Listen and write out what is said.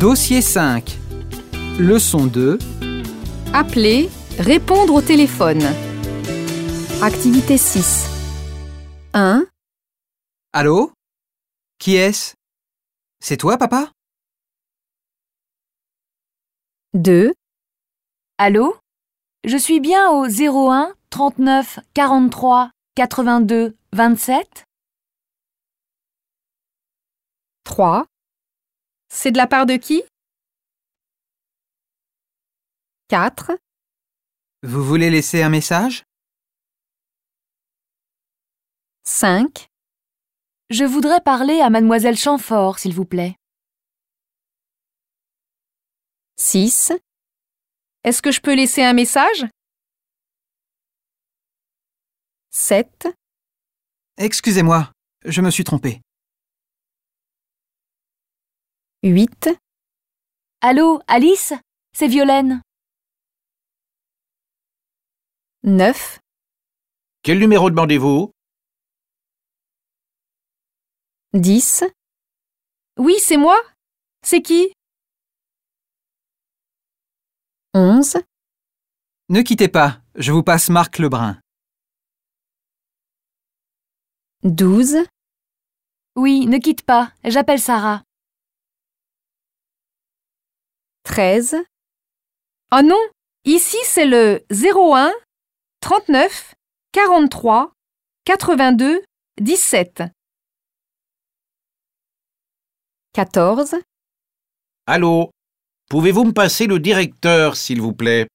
Dossier 5. Leçon 2. Appeler, répondre au téléphone. Activité 6. 1, Allô? Qui est-ce? C'est toi, papa? 2, Allô? Je suis bien au 01 39 43 82 27? 3. C'est de la part de qui? 4, Vous voulez laisser un message? 5, Je voudrais parler à mademoiselle Chamfort, s'il vous plaît. 6. Est-ce que je peux laisser un message? 7, Excusez-moi, je me suis trompé. 8, Allô, Alice? C'est Violaine. 9, Quel numéro demandez-vous? 10, Oui, c'est moi. C'est qui? 11, Ne quittez pas, je vous passe Marc Lebrun. 12, Oui, ne quitte pas. J'appelle Sarah. 13. Oh non, ici c'est le 01 39 43 82 17. 14, Allô? Pouvez-vous me passer le directeur, s'il vous plaît?